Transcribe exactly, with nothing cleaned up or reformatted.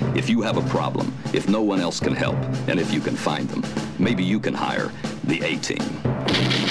If you have a problem, if no one else can help, and if you can find them, maybe you can hire the A-Team.